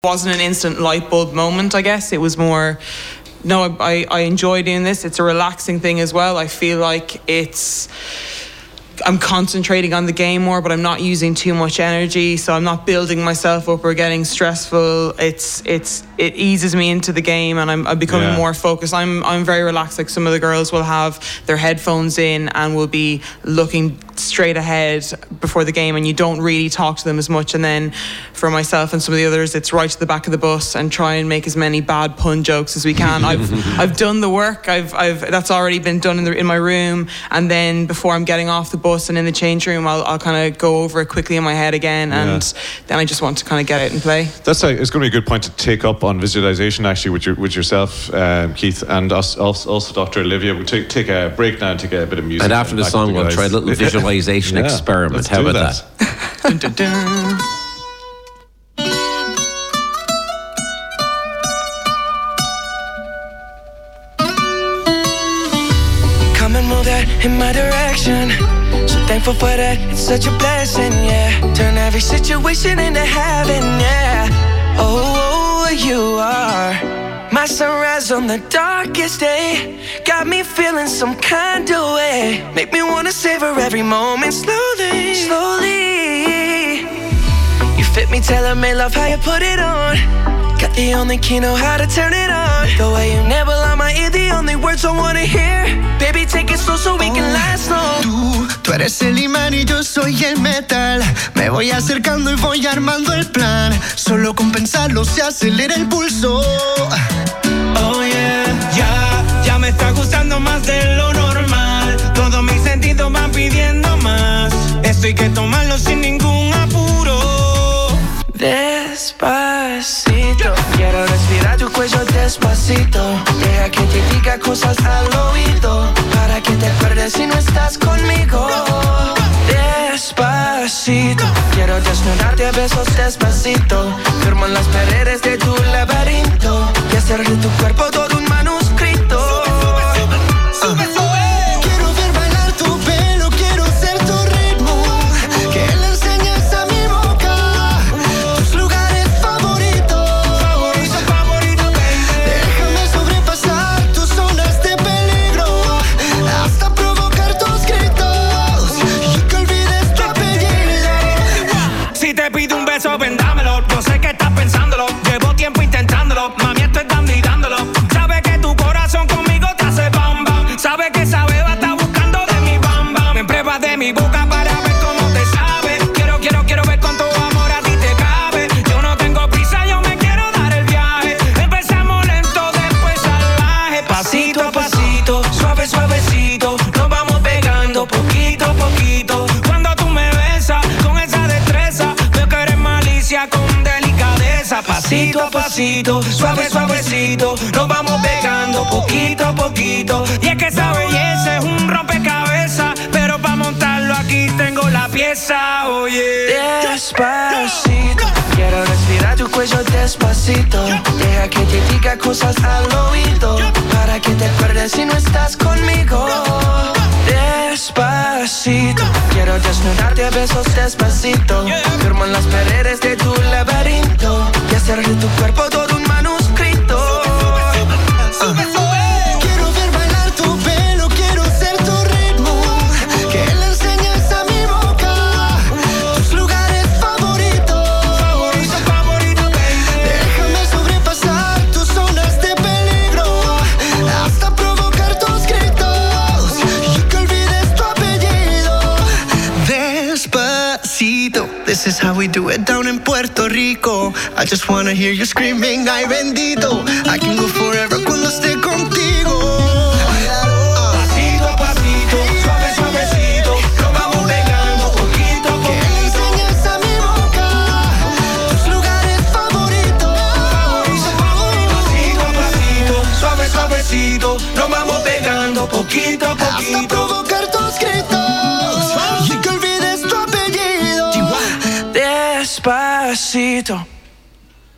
wasn't an instant light bulb moment, I guess. It was more, no, I enjoy doing this. It's a relaxing thing as well. I feel like I'm concentrating on the game more, but I'm not using too much energy, so I'm not building myself up or getting stressful. It eases me into the game, and I'm becoming more focused. I'm very relaxed. Like, some of the girls will have their headphones in and will be looking straight ahead before the game, and you don't really talk to them as much. And then for myself and some of the others, it's right to the back of the bus and try and make as many bad pun jokes as we can. I've done the work. I've that's already been done in my room, and then before I'm getting off the bus and in the change room, I'll kind of go over it quickly in my head again, and then I just want to kind of get it and play. It's going to be a good point to take up on visualization, actually, with yourself, Keith, and us, also Dr. Olivia. We'll take a break now and take a bit of music. And after the song, we'll try a little visualization experiment. How about that? Dun, dun, dun. Come and move that in my direction. So thankful for that, it's such a blessing, yeah. Turn every situation into heaven, yeah. Oh, you are my sunrise on the darkest day. Got me feeling some kind of way. Make me wanna savor every moment slowly, slowly. You fit me, tailor-made, love how you put it on. Got the only key, know how to turn it on. The way you never lie my ear, the only words I wanna hear. Baby, take it slow so we can last long. Tú eres el imán y yo soy el metal. Me voy acercando y voy armando el plan. Solo con pensarlo se acelera el pulso. Oh yeah, ya me está gustando más de lo normal. Todos mis sentidos van pidiendo más. Esto hay que tomarlo sin ningún apuro. Despacito, quiero respirar tu cuello despacito. Deja que te diga cosas al oído, para que te acuerdes si no estás conmigo. Despacito, quiero desnudarte a besos despacito. Firmo en las paredes de tu laberinto y hacer de tu cuerpo todo un manuscrito. Sube, sube. Quiero ver bailar tu pelo, quiero ser tu ritmo. Que le enseñes a mi boca tus lugares favoritos. Favorito, baby. Déjame sobrepasar tus zonas de peligro, hasta provocar tus gritos y que olvides tu apellido. Si te pido un beso, ven dámelo. Yo sé que estás pensándolo. Llevo tiempo intentándolo. Mami, estoy dando y dándolo. Sabe que tu corazón conmigo te hace bam bam. Sabe que esa beba está buscando de mi bam bam. Me pruebas de mi boca para ver cómo te sabe. Quiero ver cuánto amor a ti te cabe. Yo no tengo prisa, yo me quiero dar el viaje. Empezamos lento, después salvaje. Pasito a pasito, suave, suavecito. Nos vamos pegando poquito a poquito. Cuando tú me besas con esa destreza, veo que eres malicia con delicadeza. Pasito a pasito, suave, suavecito. Nos vamos pegando poquito a poquito. Y es que esa belleza es un rompecabezas, pero para montarlo aquí tengo la pieza, oye. Despacito, quiero respirar tu cuello despacito. Deja que te diga cosas al oído, para que te acuerdes si no estás conmigo. Despacito, quiero desnudarte a besos despacito. Firmo en las paredes de tu laberinto y hacer de tu cuerpo todo un manuscrito. Quiero ver bailar tu pelo, quiero ser tu ritmo. Que le enseñes a mi boca tus lugares favoritos. Favorito, baby. Déjame sobrepasar tus zonas de peligro, hasta provocar tus gritos y que olvides tu apellido. Despacito, this is how we do it down in Puerto Rico. I just wanna hear you screaming, ay bendito. I can go forever cuando esté contigo. Pasito a pasito, suave, suavecito. Nos vamos pegando poquito a Que le poquito. enseñes a mi boca tus lugares favoritos. Pasito a pasito, suave, suavecito. Nos vamos pegando poquito a Hasta poquito. provocar tus gritos y que olvides tu apellido. Despacito.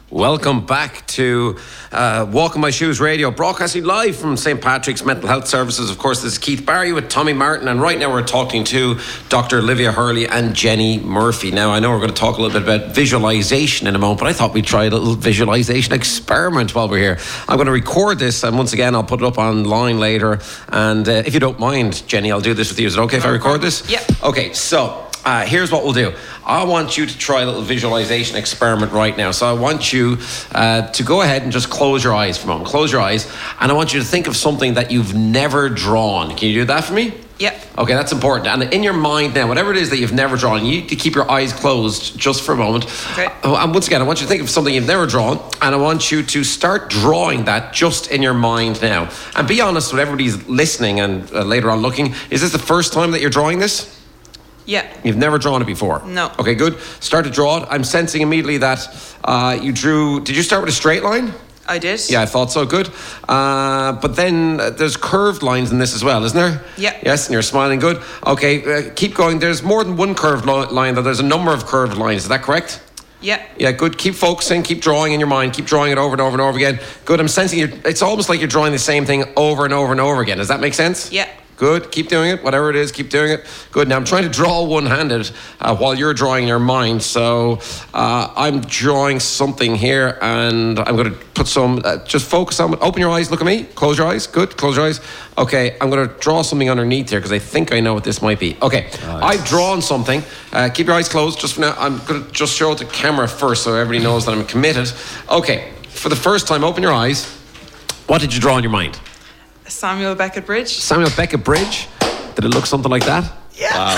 Welcome back to Walk in My Shoes Radio, broadcasting live from St. Patrick's Mental Health Services. Of course, this is Keith Barry with Tommy Martin, and right now we're talking to Dr. Olivia Hurley and Jenny Murphy. Now, I know we're going to talk a little bit about visualisation in a moment, but I thought we'd try a little visualisation experiment while we're here. I'm going to record this, and once again, I'll put it up online later. And if you don't mind, Jenny, I'll do this with you. Is it okay if I record this? Yep. Okay, so here's what we'll do. I want you to try a little visualization experiment right now. So I want you to go ahead and just close your eyes for a moment. Close your eyes, and I want you to think of something that you've never drawn. Can you do that for me? Yep. Okay, that's important. And in your mind now, whatever it is that you've never drawn, you need to keep your eyes closed just for a moment. Okay. And once again, I want you to think of something you've never drawn, and I want you to start drawing that just in your mind now. And be honest with everybody's listening and later on looking. Is this the first time that you're drawing this? Yeah. You've never drawn it before? No. Okay, good. Start to draw it. I'm sensing immediately that you drew... Did you start with a straight line? I did. Yeah, I thought so. Good. But then there's curved lines in this as well, isn't there? Yeah. Yes, and you're smiling. Good. Okay, keep going. There's more than one curved line, though. There's a number of curved lines. Is that correct? Yeah. Yeah, good. Keep focusing. Keep drawing in your mind. Keep drawing it over and over and over again. Good. I'm sensing it's almost like you're drawing the same thing over and over and over again. Does that make sense? Yeah. Good. Keep doing it. Whatever it is, keep doing it. Good. Now, I'm trying to draw one-handed while you're drawing in your mind. So I'm drawing something here, and I'm going to put some... just focus on it. Open your eyes. Look at me. Close your eyes. Good. Close your eyes. Okay. I'm going to draw something underneath here because I think I know what this might be. Okay. Nice. I've drawn something. Keep your eyes closed just for now. I'm going to just show it to camera first so everybody knows that I'm committed. Okay. For the first time, open your eyes. What did you draw in your mind? Samuel Beckett Bridge. Samuel Beckett Bridge. Did it look something like that? Yeah. Wow.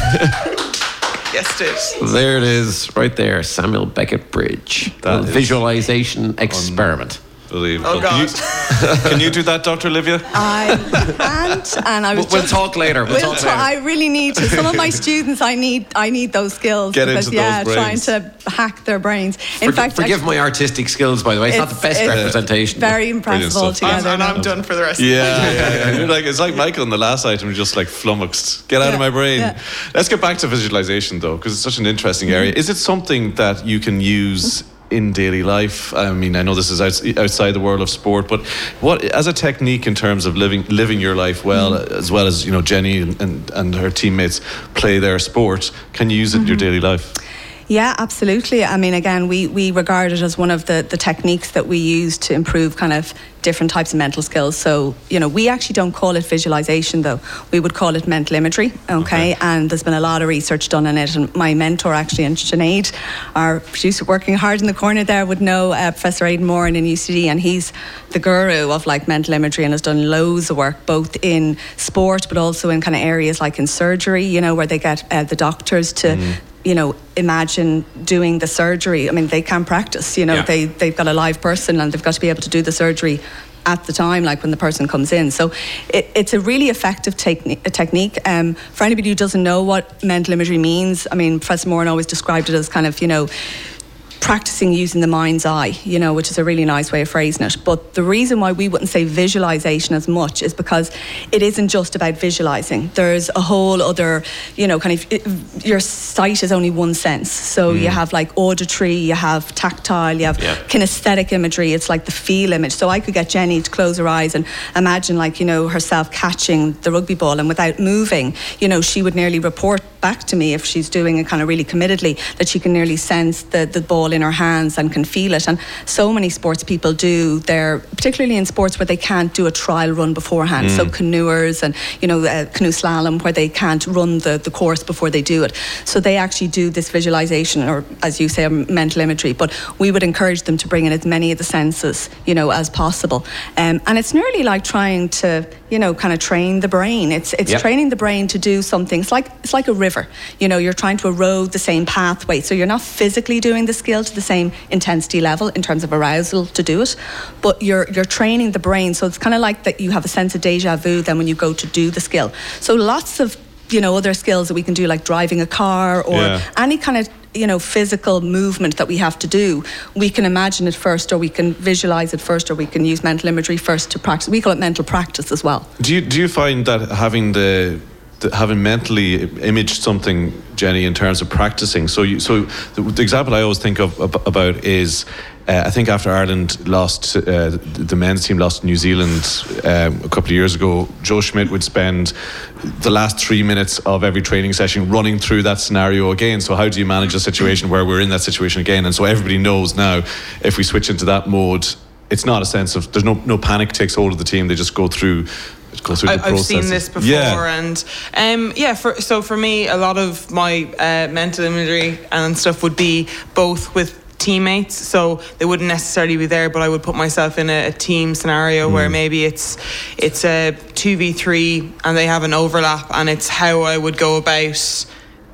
Yes, it is. There it is, right there. Samuel Beckett Bridge. That visualization experiment. Unbelievable. Oh, God. Can you do that, Dr. Olivia? I can't, and I was. We'll talk later. We'll talk later. I really need to. Some of my students, I need those skills. Get into those brains. Trying to hack their brains. In fact, forgive my artistic skills, by the way. It's not the best representation. Very impressive altogether. And I'm done for the rest. Yeah. You're like, it's like Michael in the last item, just like flummoxed. Get out of my brain. Yeah. Let's get back to visualization, though, because it's such an interesting area. Is it something that you can use in daily life? I mean, I know this is outside the world of sport, but what, as a technique in terms of living your life well, as well as, you know, Jenny and her teammates play their sport, can you use it in your daily life? Yeah, absolutely. I mean, again, we regard it as one of the techniques that we use to improve kind of different types of mental skills. So, you know, we actually don't call it visualization, though. We would call it mental imagery, okay? And there's been a lot of research done on it. And my mentor, actually, and Sinead, our producer working hard in the corner there, would know Professor Aidan Moran in UCD, and he's the guru of, like, mental imagery and has done loads of work, both in sport, but also in kind of areas like in surgery, you know, where they get the doctors to... you know, imagine doing the surgery. I mean, they can practice, you know, they've got a live person and they've got to be able to do the surgery at the time, like when the person comes in. So it's a really effective technique. For anybody who doesn't know what mental imagery means, I mean, Professor Moran always described it as kind of, you know, practicing using the mind's eye, you know, which is a really nice way of phrasing it. But the reason why we wouldn't say visualization as much is because it isn't just about visualizing. There's a whole other, you know, kind of, your sight is only one sense. So you have like auditory, you have tactile, you have kinesthetic imagery. It's like the feel image. So I could get Jenny to close her eyes and imagine, like, you know, herself catching the rugby ball, and without moving, you know, she would nearly report back to me if she's doing it kind of really committedly, that she can nearly sense the ball in her hands and can feel it. And so many sports people do, particularly in sports where they can't do a trial run beforehand. So canoers and, you know, canoe slalom, where they can't run the course before they do it. So they actually do this visualization, or as you say, mental imagery. But we would encourage them to bring in as many of the senses, you know, as possible. And it's nearly like trying to, you know, kind of train the brain. It's training the brain to do something. It's like a river. You know, you're trying to erode the same pathway. So you're not physically doing the skill to the same intensity level in terms of arousal to do it, but you're training the brain. So it's kind of like that you have a sense of deja vu then when you go to do the skill. So lots of, you know, other skills that we can do, like driving a car or any kind of, you know, physical movement that we have to do, we can imagine it first, or we can visualize it first, or we can use mental imagery first to practice. We call it mental practice as well. Do you find that having having mentally imaged something, Jenny, in terms of practicing, so the example I always think of about is I think after Ireland lost, the men's team lost to New Zealand a couple of years ago, Joe Schmidt would spend the last 3 minutes of every training session running through that scenario again. So how do you manage a situation where we're in that situation again? And so everybody knows now, if we switch into that mode, it's not a sense of, there's no panic takes hold of the team. They just go through the process. I've seen this before, and for me, a lot of my mental imagery and stuff would be both with teammates, so they wouldn't necessarily be there, but I would put myself in a team scenario where maybe it's a 2v3 and they have an overlap, and it's how I would go about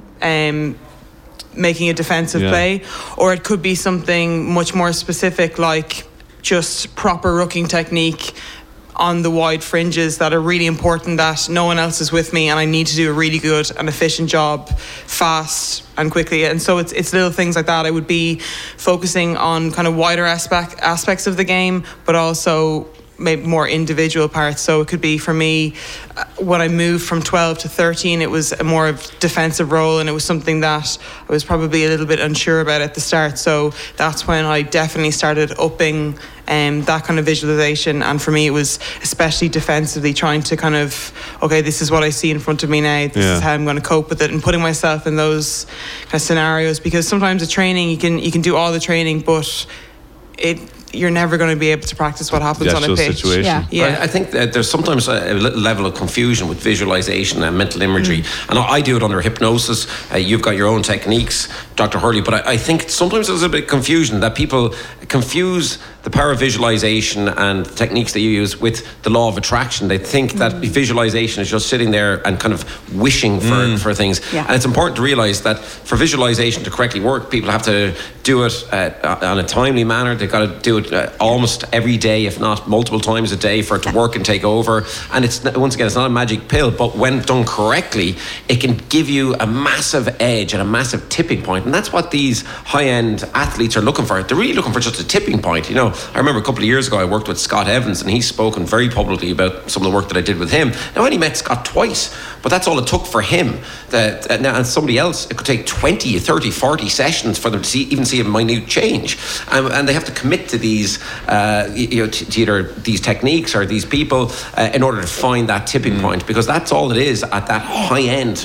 making a defensive play. Or it could be something much more specific, like just proper rooking technique on the wide fringes that are really important, that no one else is with me and I need to do a really good and efficient job fast and quickly. And so it's little things like that. I would be focusing on kind of wider aspects of the game, but also maybe more individual parts. So it could be, for me, when I moved from 12 to 13, it was a more defensive role, and it was something that I was probably a little bit unsure about at the start. So that's when I definitely started upping that kind of visualization. And for me, it was especially defensively, trying to kind of, okay, this is what I see in front of me now, this is how I'm going to cope with it, and putting myself in those kind of scenarios. Because sometimes the training, you can do all the training, but you're never going to be able to practice what happens on a pitch. Situation. I think that there's sometimes a little level of confusion with visualization and mental imagery, and I do it under hypnosis. You've got your own techniques, Dr. Hurley, but I think sometimes there's a bit of confusion, that people confuse the power of visualization and the techniques that you use with the law of attraction. They think that visualization is just sitting there and kind of wishing for things. And it's important to realize that for visualization to correctly work, people have to do it on a timely manner. They've got to do it almost every day, if not multiple times a day, for it to work and take over. And it's, once again, it's not a magic pill, but when done correctly, it can give you a massive edge and a massive tipping point. And that's what these high-end athletes are looking for. They're really looking for just a tipping point. You know, I remember a couple of years ago I worked with Scott Evans, and he's spoken very publicly about some of the work that I did with him. Now, I only met Scott twice, but that's all it took for him. And somebody else, it could take 20, 30, 40 sessions for them to even see a minute change. And they have to commit to these, to either these techniques or these people in order to find that tipping point, because that's all it is at that high end,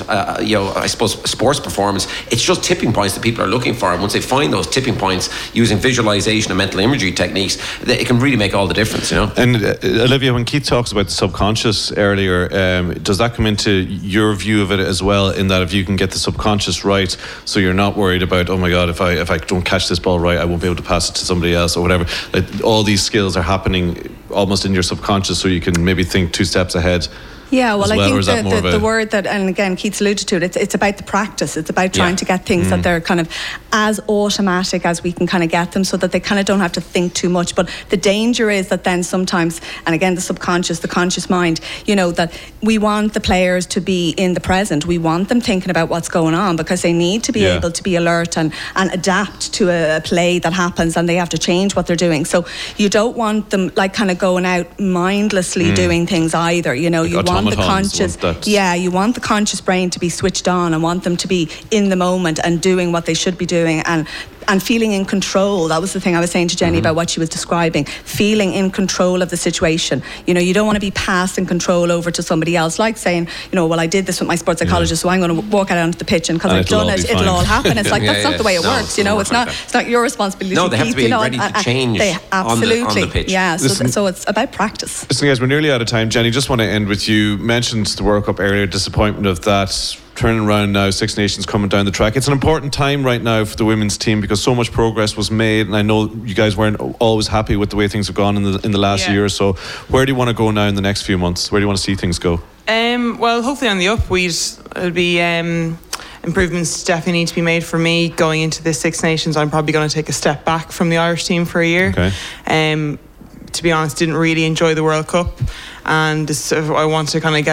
I suppose, sports performance. It's just tipping points that people are looking for. And once they find those tipping points using visualization and mental imagery techniques, it can really make all the difference, you know. And Olivia, when Keith talks about the subconscious earlier, does that come into your view of it as well, in that if you can get the subconscious right, so you're not worried about, oh my God, if I don't catch this ball right, I won't be able to pass it to somebody else or whatever. Like, all these skills are happening almost in your subconscious, so you can maybe think 2 steps ahead. Yeah, well, I think the word that, and again, Keith's alluded to it, it's about the practice. It's about trying to get things that they're kind of as automatic as we can kind of get them, so that they kind of don't have to think too much. But the danger is that then sometimes, and again, the subconscious, the conscious mind, that we want the players to be in the present. We want them thinking about what's going on, because they need to be able to be alert and adapt to a play that happens, and they have to change what they're doing. So you don't want them like kind of going out mindlessly doing things either. You want the conscious, you want the conscious brain to be switched on, and want them to be in the moment and doing what they should be doing, and feeling in control. That was the thing I was saying to Jenny about what she was describing, feeling in control of the situation. You don't want to be passing control over to somebody else, like saying, well, I did this with my sports psychologist, so I'm going to walk out onto the pitch, and because I've done it, it'll all happen. It's like, that's not the way it works. It's not your responsibility. No, they have to be ready to change on the pitch. Yeah, so it's about practice. Listen, guys, we're nearly out of time. Jenny, just want to end with you. Mentioned the World Cup earlier, disappointment of that. Turning around now, Six Nations coming down the track. It's an important time right now for the women's team, because so much progress was made, and I know you guys weren't always happy with the way things have gone in the last year or so. Where do you want to go now in the next few months? Where do you want to see things go? Well, hopefully on the up. It'll be improvements definitely need to be made. For me, going into this Six Nations, I'm probably going to take a step back from the Irish team for a year. Okay. To be honest, didn't really enjoy the World Cup, and I want to kind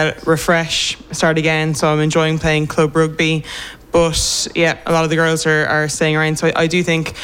of start again. So I'm enjoying playing club rugby, but a lot of the girls are staying around. So I do think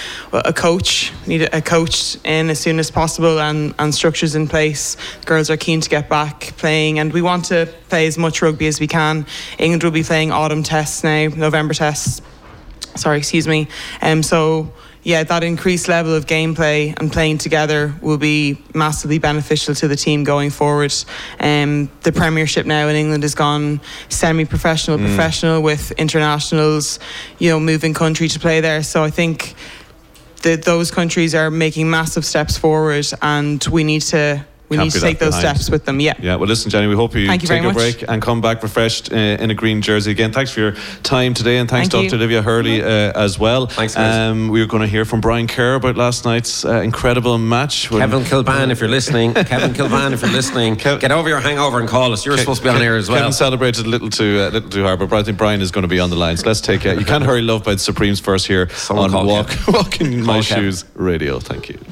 need a coach in as soon as possible, and structures in place. Girls are keen to get back playing, and we want to play as much rugby as we can. England will be playing autumn tests now, November tests. So that increased level of gameplay and playing together will be massively beneficial to the team going forward. The Premiership now in England has gone semi-professional, professional, with internationals, moving country to play there. So I think those countries are making massive steps forward, and we need to take those steps with them. Yeah. Well, listen, Jenny, we hope you take a break and come back refreshed in a green jersey again. Thanks for your time today, and thanks Dr. Olivia Hurley as well. Thanks, guys. We were going to hear from Brian Kerr about last night's incredible match. Kevin Kilban, if you're listening. Kevin Kilban, if you're listening. Get over your hangover and call us. You're supposed to be on air as well. Kevin celebrated a little too hard, but I think Brian is going to be on the line. So let's take You Can't Hurry Love by the Supremes first here on Walking in My Shoes Radio. Thank you.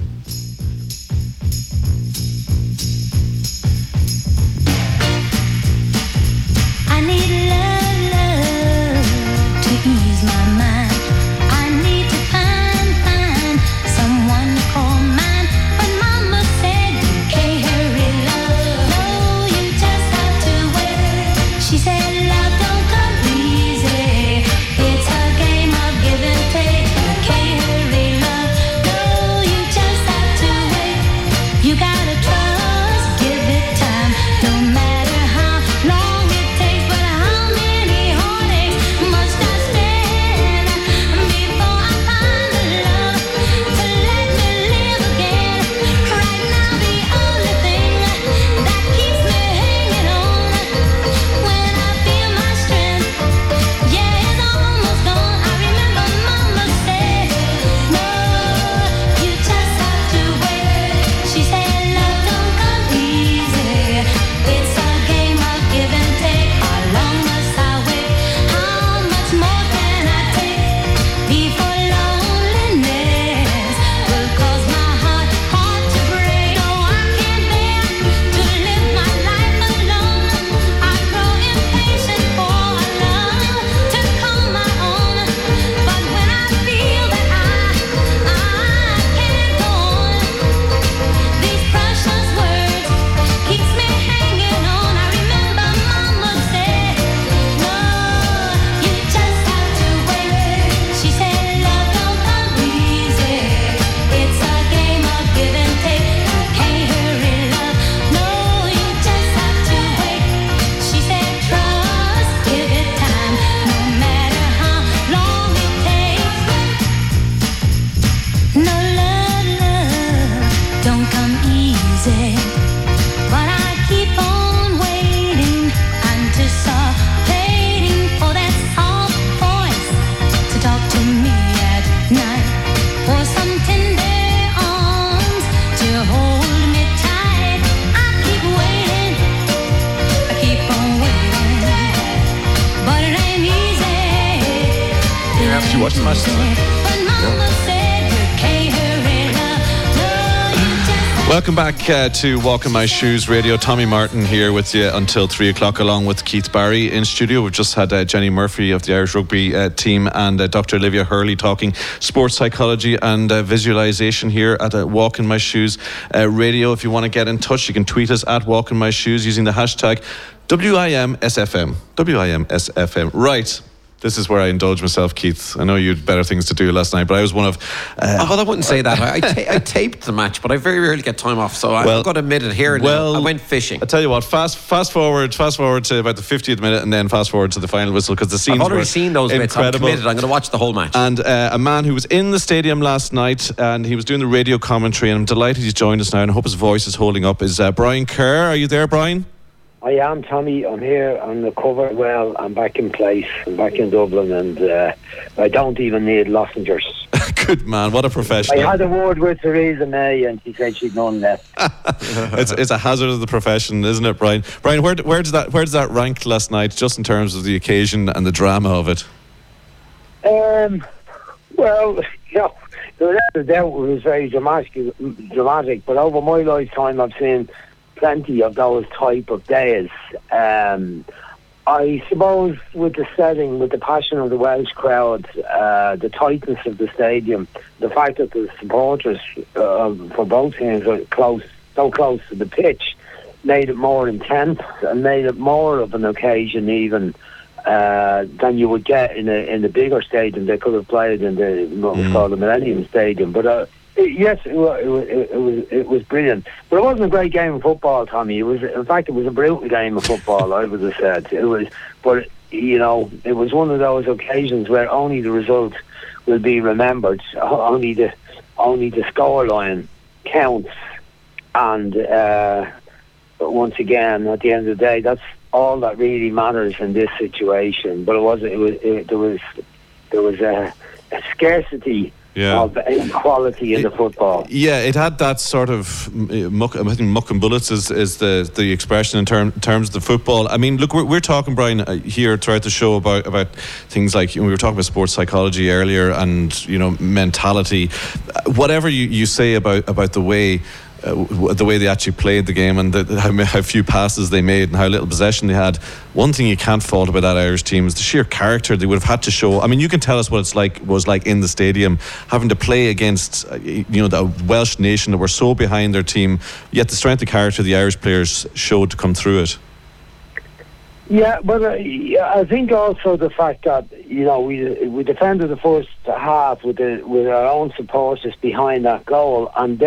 Welcome back to Walking My Shoes Radio. Tommy Martin here with you until 3 o'clock, along with Keith Barry in studio. We've just had Jenny Murphy of the Irish Rugby team and Dr. Olivia Hurley talking sports psychology and visualisation here at Walking My Shoes Radio. If you want to get in touch, you can tweet us at Walking My Shoes using the hashtag WIMSFM. WIMSFM. Right. This is where I indulge myself, Keith. I know you had better things to do last night, but I was one of... well, I wouldn't say that. I taped the match, but I very rarely get time off, so I've got to admit it here. I went fishing. I tell you what, fast forward to about the 50th minute, and then fast forward to the final whistle, because the scenes I've already seen those bits. I'm committed. I'm going to watch the whole match. And a man who was in the stadium last night, and he was doing the radio commentary, and I'm delighted he's joined us now, and I hope his voice is holding up, is Brian Kerr. Are you there, Brian? I am, Tommy. I'm here. I'm recovered well. I'm back in place. I'm back in Dublin, and I don't even need lozenges. Good man. What a professional. I had a word with Theresa May, and she said she'd none left. It's a hazard of the profession, isn't it, Brian? Brian, where does that rank last night, just in terms of the occasion and the drama of it? Well, without a doubt, it was very dramatic. But over my lifetime, I've seen plenty of those type of days. I suppose with the setting, with the passion of the Welsh crowd, the tightness of the stadium, the fact that the supporters for both teams are so close to the pitch, made it more intense and made it more of an occasion even. than you would get in the bigger stadium. They could have played in what was called the Millennium Stadium. But yes, it was brilliant. But it wasn't a great game of football, Tommy. It was a brutal game of football. I would have said it was. But you know, it was one of those occasions where only the result will be remembered. Only the scoreline counts. And once again, at the end of the day, that's all that really matters in this situation. But there was a scarcity of equality in the football. Yeah, it had that sort of muck and bullets is the expression in terms of the football. I mean, look, we're talking, Brian, here throughout the show about things like, we were talking about sports psychology earlier, and mentality. Whatever you say about the way they actually played the game, and how few passes they made and how little possession they had. One thing you can't fault about that Irish team is the sheer character they would have had to show. I mean, you can tell us what was like in the stadium, having to play against the Welsh nation that were so behind their team, yet the strength of character the Irish players showed to come through it. Yeah, but I think also the fact that we defended the first half with our own supporters behind that goal, and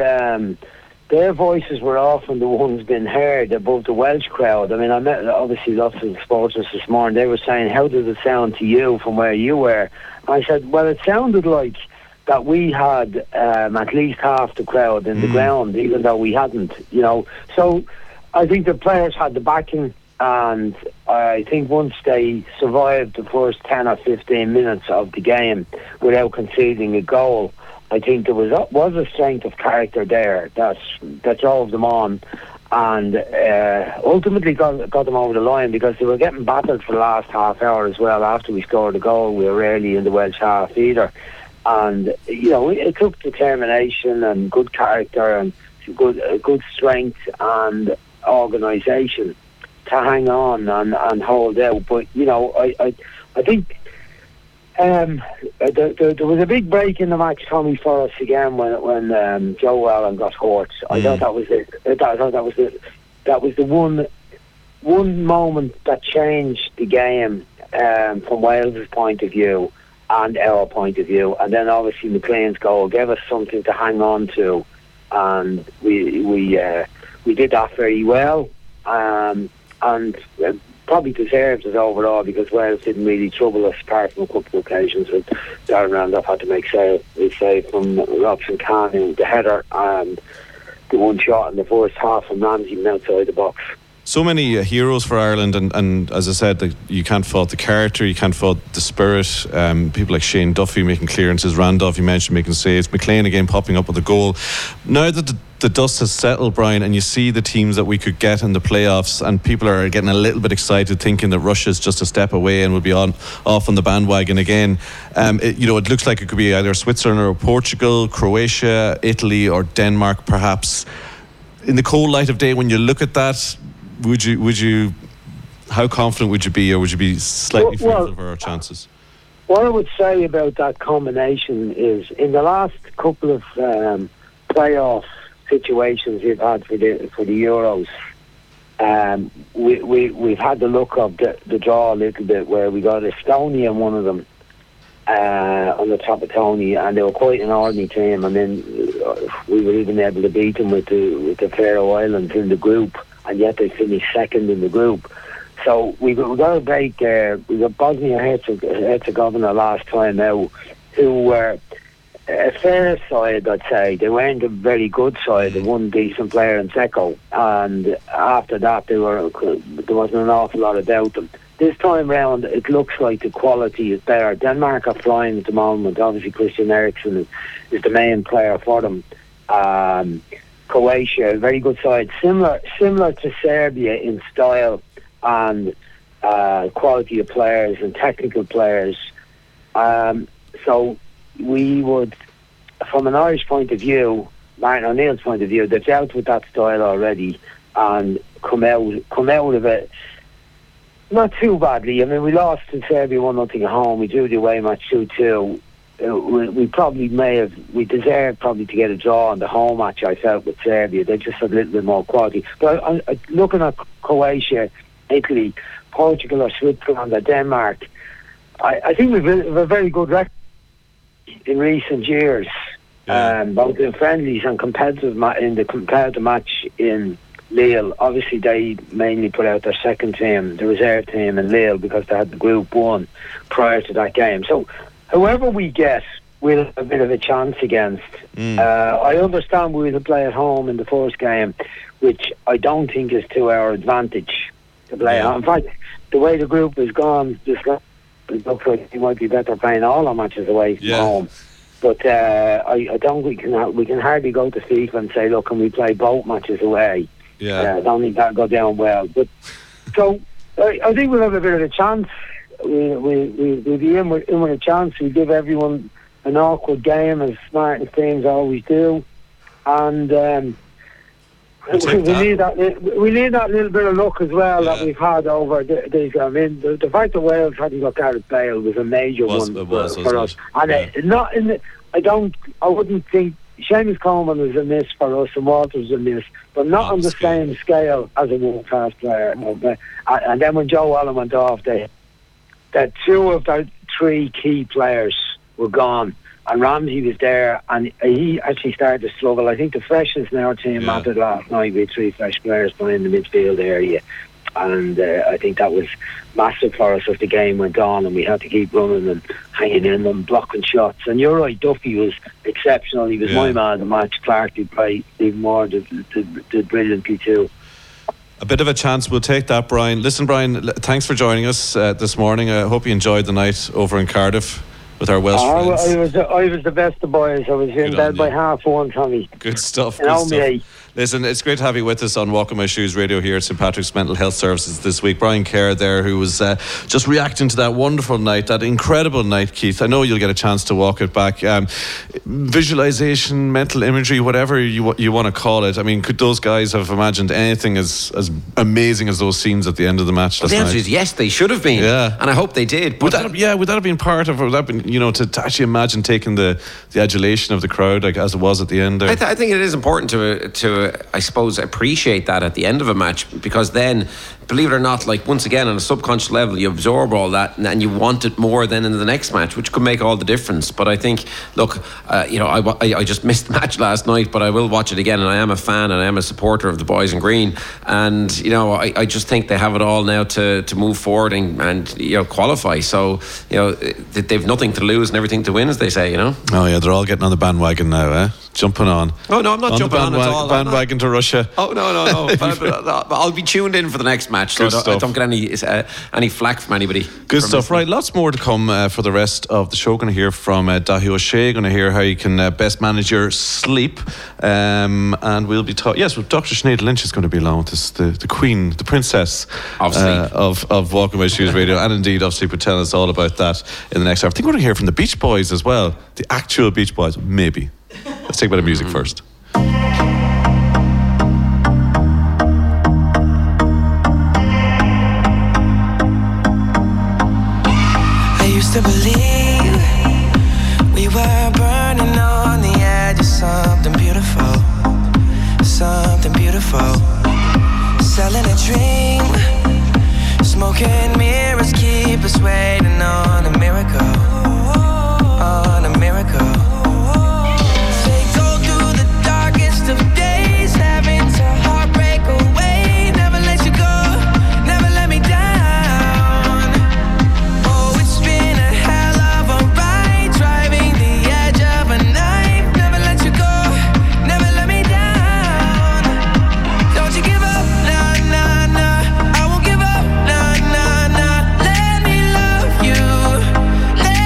their voices were often the ones being heard above the Welsh crowd. I mean, I met obviously lots of supporters this morning. They were saying, "How did it sound to you from where you were?" I said, "Well, it sounded like that we had at least half the crowd in the ground, even though we hadn't." So I think the players had the backing. And I think once they survived the first 10 or 15 minutes of the game without conceding a goal, I think there was a strength of character there that drove them on, and ultimately got them over the line, because they were getting battered for the last half hour as well. After we scored a goal, we were rarely in the Welsh half either. And it took determination and good character and good strength and organisation to hang on and hold out. But I think there was a big break in the match, Tommy, for us again when Joe Allen got hurt. I thought that was it. I thought that was the one moment that changed the game from Wales' point of view and our point of view. And then obviously McLean's goal gave us something to hang on to, and we did that very well. And probably deserved it overall, because Wales didn't really trouble us, apart from a couple of occasions with Darren Randolph had to make save from Robson Khan, the header, and the one shot in the first half from Ramsey from outside the box. So many heroes for Ireland, and as I said, you can't fault the character, you can't fault the spirit. People like Shane Duffy making clearances, Randolph you mentioned making saves, McLean again popping up with a goal. Now that the dust has settled, Brian, and you see the teams that we could get in the playoffs, and people are getting a little bit excited, thinking that Russia's just a step away and will be off on the bandwagon again. It looks like it could be either Switzerland or Portugal, Croatia, Italy or Denmark perhaps. In the cold light of day, when you look at that, would you how confident would you be, or would you be slightly fearful of our chances? What I would say about that combination is, in the last couple of playoff situations we've had for the Euros, we've had the look of the draw a little bit, where we got Estonia in one of them on the top of Tony, and they were quite an ordinary team, and then we were even able to beat them with the Faroe Islands in the group, and yet they finished second in the group. So we got a break there. We got Bosnia-Herzegovina last time out, who were a fair side, I'd say. They weren't a very good side. They one decent player in Dzeko, and after that there wasn't an awful lot about them. This time round, it looks like the quality is better. Denmark are flying at the moment. Obviously, Christian Eriksen is the main player for them. Croatia, a very good side, similar to Serbia in style and quality of players and technical players. So we would, from an Irish point of view, Martin O'Neill's point of view, they've dealt with that style already and come out of it not too badly. I mean, we lost in Serbia 1-0 at home. We drew the away match 2-2. We deserved probably to get a draw on the home match, I felt, with Serbia. They just had a little bit more quality. But looking at Croatia, Italy, Portugal or Switzerland or Denmark. I think we've a very good record in recent years, both in friendlies and competitive in the competitive match in Lille. Obviously, they mainly put out their second team, the reserve team in Lille, because they had the Group 1 prior to that game. So, whoever we get, we'll have a bit of a chance against. I understand we will play at home in the first game, which I don't think is to our advantage to play at home. In fact, the way the group has gone, it looks like we might be better playing all our matches away from home. But I don't. We can hardly go to FIFA and say, look, can we play both matches away? I don't think that'll go down well. But so I think we'll have a bit of a chance. We'll be in with a chance. We give everyone an awkward game, as Martin's teams always do, and we need that little bit of luck as well that we've had over these. I mean, the fact that Wales hadn't got Gareth Bale was a major one for us. And I wouldn't think Seamus Coleman was a miss for us and Walters was a miss, but not on the same scale as a world-class player. And then when Joe Allen went off, that two of the three key players were gone. And Ramsey was there, and he actually started to struggle. I think the freshness in our team mattered last night with three fresh players playing in the midfield area. And I think that was massive for us as the game went on, and we had to keep running and hanging in and blocking shots. And you're right, Duffy was exceptional. He was my man of the match. Clark did play even more, did brilliantly too. A bit of a chance, we'll take that, Brian. Listen, Brian, thanks for joining us this morning. I hope you enjoyed the night over in Cardiff with our Welsh friends. I was the best of boys. I was in bed by 1:30, Tommy. Good stuff. Good stuff. Listen, it's great to have you with us on Walk on My Shoes Radio here at St Patrick's Mental Health Services this week. Brian Kerr there, who was just reacting to that wonderful night, that incredible night, Keith. I know you'll get a chance to walk it back. Visualisation, mental imagery, whatever you want to call it. I mean, could those guys have imagined anything as amazing as those scenes at the end of the match last night? The answer is yes, they should have been. Yeah. And I hope they did. Would that have been part of, or would that have been, to actually imagine taking the adulation of the crowd, like as it was at the end there? I think it is important to I suppose appreciate that at the end of a match, because then, believe it or not, like once again on a subconscious level you absorb all that and you want it more than in the next match, which could make all the difference. But I think, look, I just missed the match last night, but I will watch it again, and I am a fan and I am a supporter of the boys in green, and I just think they have it all now to move forward and qualify. So they've nothing to lose and everything to win, as they say. Oh yeah, they're all getting on the bandwagon now, jumping on. Oh no, I'm not jumping on at all. Bandwagon to Russia. Oh no. but I'll be tuned in for the next match, so I don't get any flack from anybody. Good stuff. Right, lots more to come for the rest of the show. Going to hear from Dahi O'Shea. Going to hear how you can best manage your sleep, and we'll be talking. Yes, Dr. Sinead Lynch is going to be along with us, the queen, the princess of sleep of Walk on My Shoes Radio, and indeed of sleep. Will tell us all about that in the next hour. I think we're going to hear from the Beach Boys as well, the actual Beach Boys, maybe. Let's take a bit of music first. To believe we were burning on the edge of something beautiful, selling a dream, smoking mirrors keep us waiting on a miracle, They go through the darkest of days, having to heartbreak away, never let you go, never let me down. Let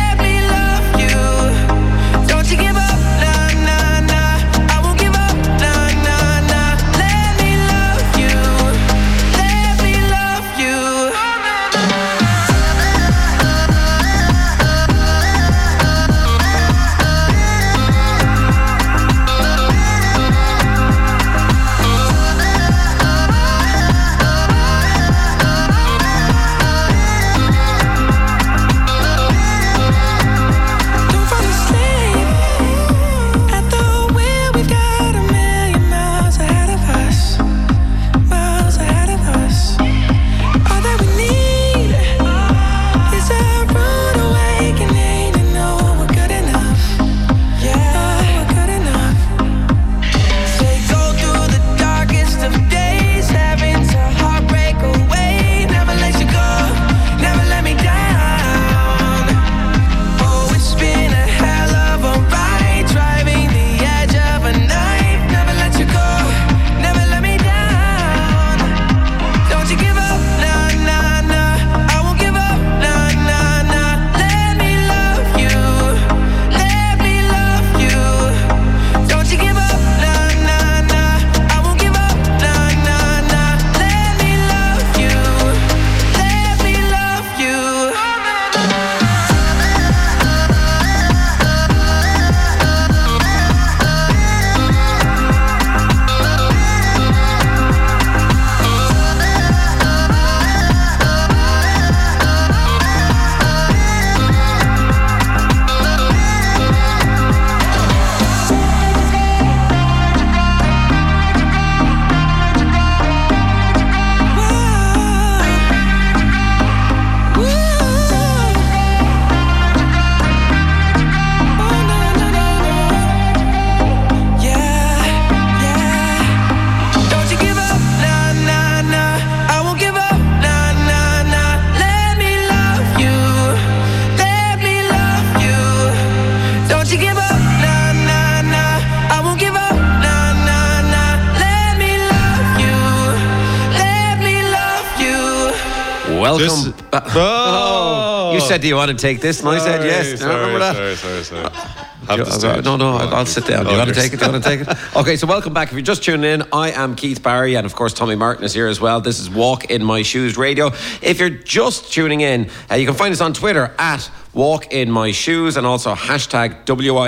welcome. You said, do you want to take this? And I said yes. Sorry, remember that? Sorry. I'll sit down. Do you want to take it? Okay, so welcome back. If you're just tuning in, I am Keith Barry, and of course Tommy Martin is here as well. This is Walk in My Shoes Radio. If you're just tuning in, you can find us on Twitter at Walk in My Shoes and also hashtag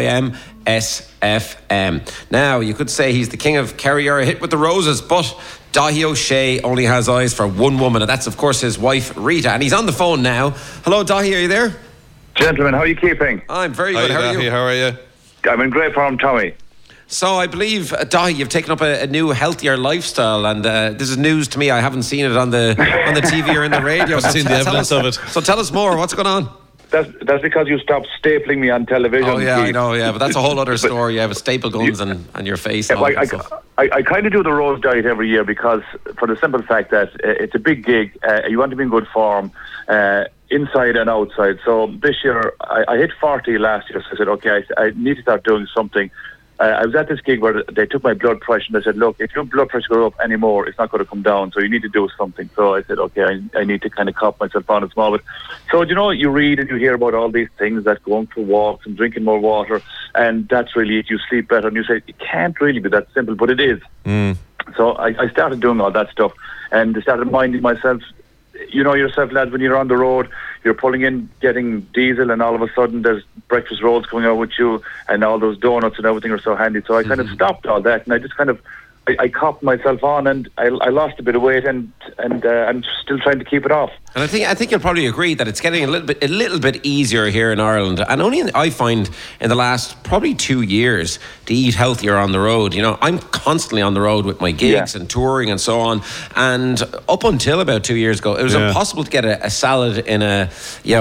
WIMSFM. Now, you could say he's the king of Kerry or a hit with the roses, but Dahi O'Shea only has eyes for one woman, and that's of course his wife Rita, and he's on the phone now. Hello Dahi, are you there? Gentlemen, how are you keeping? I'm very good. How are you? How are you? I'm in great form, Tommy. So I believe, Dahi, you've taken up a new, healthier lifestyle, and this is news to me. I haven't seen it on the TV or in the radio. I've seen the evidence of it. So tell us more. What's going on? That's because you stopped stapling me on television. Oh, yeah, Keith. I know, yeah, but that's a whole other story. You have staple guns and your face. And I kind of do the rose diet every year because, for the simple fact that it's a big gig. You want to be in good form, inside and outside. So this year, I hit 40 last year, so I said, okay, I need to start doing something. I was at this gig where they took my blood pressure and they said, look, if your blood pressure goes up anymore, it's not going to come down, so you need to do something. So I said, okay, I need to kind of cop myself on a small bit. So, you read and you hear about all these things, that going for walks and drinking more water, and that's really it. You sleep better, and you say, it can't really be that simple, but it is. So I started doing all that stuff, and I started minding myself. You know yourself, lads, when you're on the road, you're pulling in, getting diesel, and all of a sudden there's breakfast rolls coming out with you, and all those donuts and everything are so handy. So I kind of stopped all that, and I just kind of, I copped myself on, and I lost a bit of weight, and I'm still trying to keep it off. And I think you'll probably agree that it's getting a little bit easier here in Ireland, and I find in the last probably 2 years to eat healthier on the road. I'm constantly on the road with my gigs and touring and so on, and up until about 2 years ago, it was impossible to get a salad in a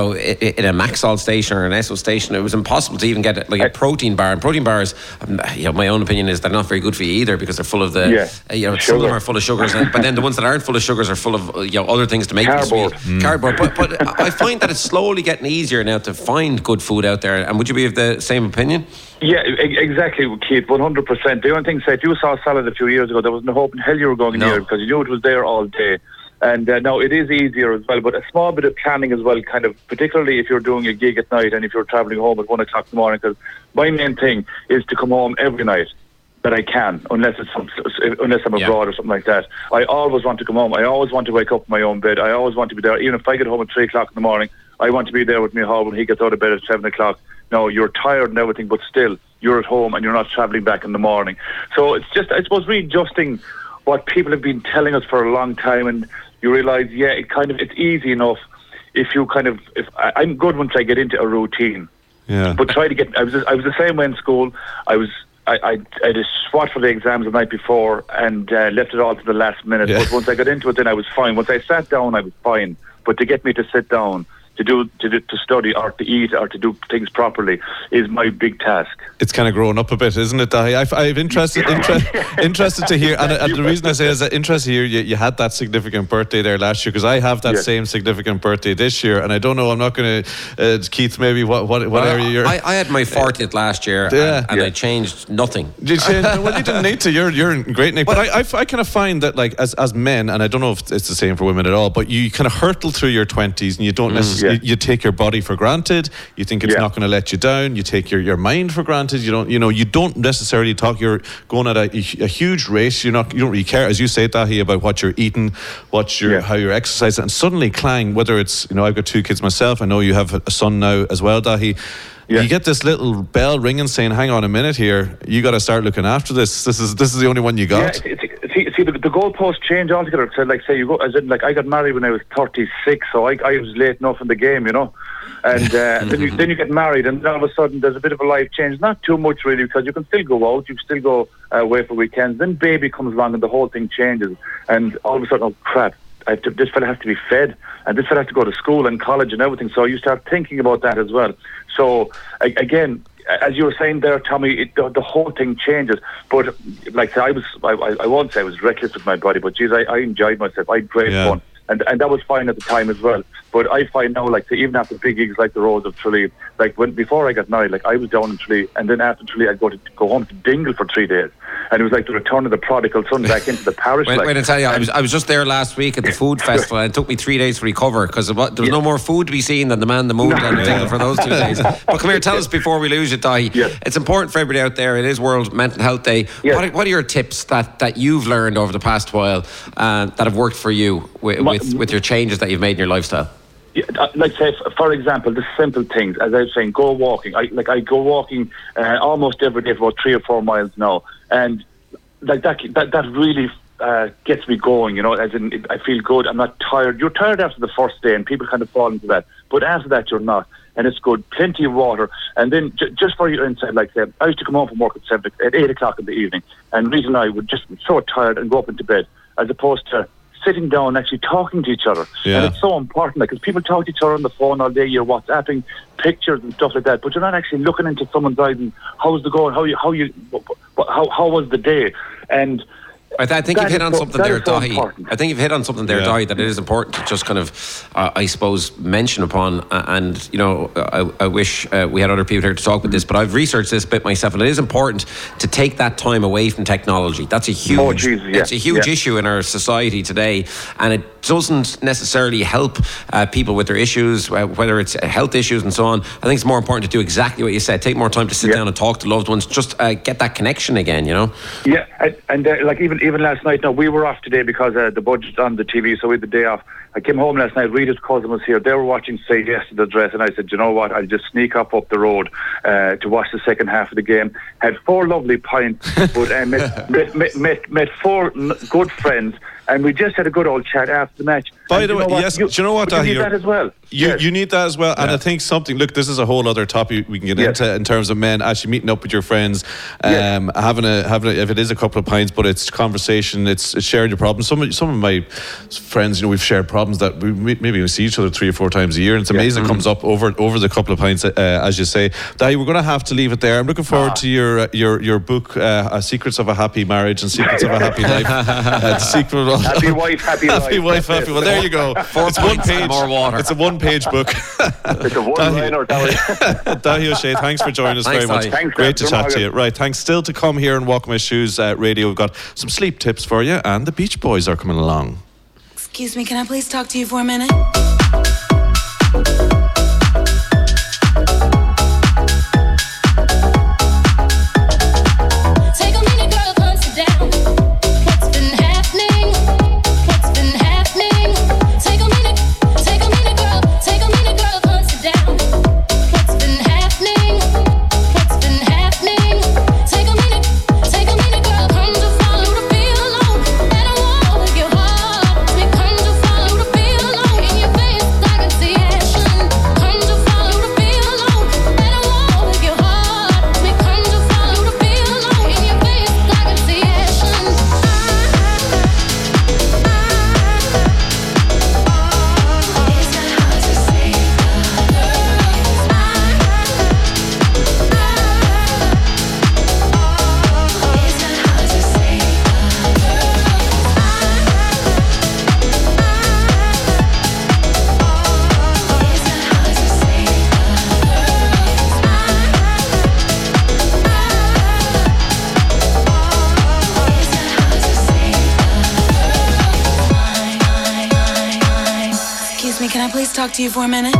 Maxol station or an Esso station. It was impossible to even get a protein bar. And protein bars, my own opinion is they're not very good for you either, because they're full of some of them are full of sugars, but then the ones that aren't full of sugars are full of other things to make them sweet. Cardboard. But I find that it's slowly getting easier now to find good food out there. And would you be of the same opinion? Yeah, exactly, Keith, 100%. The only thing, say, if you saw a salad a few years ago, there was no hope in hell you were going near it, because you knew it was there all day. And now it is easier as well, but a small bit of planning as well, kind of, particularly if you're doing a gig at night and if you're travelling home at 1 o'clock in the morning, because my main thing is to come home every night that I can, unless I'm abroad or something like that. I always want to come home. I always want to wake up in my own bed. I always want to be there. Even if I get home at 3 o'clock in the morning, I want to be there with my husband when he gets out of bed at 7 o'clock. No, you're tired and everything, but still, you're at home and you're not travelling back in the morning. So it's just, I suppose, readjusting what people have been telling us for a long time, and you realise, it's easy enough if you I'm good once I get into a routine. Yeah. But try to get, I was the same way in school. I had a swat for the exams the night before and left it all to the last minute. Yeah. But once I got into it, then I was fine. Once I sat down, I was fine. But to get me to sit down, to study or to eat or to do things properly is my big task. It's kind of growing up a bit, isn't it, Dahi? I'm interested to hear, and the reason I say is that interested to hear you had that significant birthday there last year, because I have that same significant birthday this year, and I don't know, I'm not going to, Keith, maybe what area you're... I had my 40th last year, and I changed nothing. Did you change? Well, you didn't need to. You're in great nick. But I kind of find that, like, as men, and I don't know if it's the same for women at all, but you kind of hurtle through your 20s and you don't necessarily... You take your body for granted. You think it's not going to let you down. You take your mind for granted. You don't necessarily talk. You're going at a huge race. You don't really care, as you say, Dahi, about what you're eating, how you're exercising. And suddenly, Clang, whether it's, I've got 2 kids myself. I know you have a son now as well, Dahi. Yeah. You get this little bell ringing saying, "Hang on a minute here. You got to start looking after this. This is the only one you got." Yeah, see, the goalposts change altogether. So, like, say you go, as in, like, I got married when I was 36, so I was late enough in the game, And then you get married, and all of a sudden there's a bit of a life change. Not too much really, because you can still go out, you can still go away for weekends. Then baby comes along, and the whole thing changes. And all of a sudden, oh crap! This fella has to be fed, and this fella has to go to school and college and everything. So you start thinking about that as well. So again, as you were saying there, Tommy, the whole thing changes. But like I won't say I was reckless with my body, but geez, I enjoyed myself. I had great fun, and that was fine at the time as well. But I find now, like, even after big gigs like the Rose of Tralee, like before I got married, like I was down in Tralee, and then after Tralee I'd go home to Dingle for 3 days, and it was like the return of the prodigal son back into the parish. Wait, I tell you, I was just there last week at the food festival, and it took me 3 days to recover because there was no more food to be seen than the man, the moon, and the Dingle for those 2 days. But come here, tell us before we lose you, Di. Yes. It's important for everybody out there. It is World Mental Health Day. Yes. What are your tips that you've learned over the past while that have worked for you with your changes that you've made in your lifestyle? Yeah, like say, for example, the simple things, as I was saying, go walking. I go walking almost every day for about 3 or 4 miles now, and like that really gets me going, you know, as in I feel good, I'm not tired. You're tired after the first day and people kind of fall into that, but after that you're not, and it's good. Plenty of water, and then just for your insight, like say, I used to come home from work at 8 o'clock in the evening, and Rita and I would just be so tired and go up into bed, as opposed to sitting down and actually talking to each other. Yeah. And it's so important, like, because people talk to each other on the phone all day, you're WhatsApping pictures and stuff like that, but you're not actually looking into someone's eyes and how's the going, how was the day. And I think you've hit on something there, Dahi. important. I think you've hit on something there, Dahi, that it is important to just kind of, I suppose, mention upon. And, you know, I wish we had other people here to talk about this, but I've researched this a bit myself, and it is important to take that time away from technology. That's a huge, it's a huge issue in our society today, and it doesn't necessarily help people with their issues, whether it's health issues and so on. I think it's more important to do exactly what you said. Take more time to sit down and talk to loved ones. Just get that connection again, you know? Yeah, and like even last night, now we were off today because the budget's on the TV, so we had the day off. I came home last night, Rita's cousin was here, they were watching Say Yes to the Dress, and I said, you know what, I'll just sneak up the road to watch the second half of the game. Had 4 lovely pints, but met 4 good friends, and we just had a good old chat after the match. By the way, yes, do you know what, you need that as well. You need that as well, and I think something. Look, this is a whole other topic we can get into in terms of men actually meeting up with your friends, having a if it is a couple of pints, but it's conversation, it's sharing your problems. Some of my friends, you know, we've shared problems that maybe we see each other 3 or 4 times a year, and it's amazing. It comes up over the couple of pints, as you say. Dahi, we're going to have to leave it there. I'm looking forward to your book, Secrets of a Happy Marriage and Secrets of a Happy Life. Happy wife, happy life. Happy wife, happy. Well, there you go. 4 It's 1 page. More water. It's a 1-page book. It's a one-liner, Dahi O'Shea, thanks for joining us very much. Thanks, Great to chat to you. Right, thanks. Still to come here and Walk My Shoes Radio. We've got some sleep tips for you, and the Beach Boys are coming along. Excuse me, can I please talk to you for a minute? Can I please talk to you for a minute?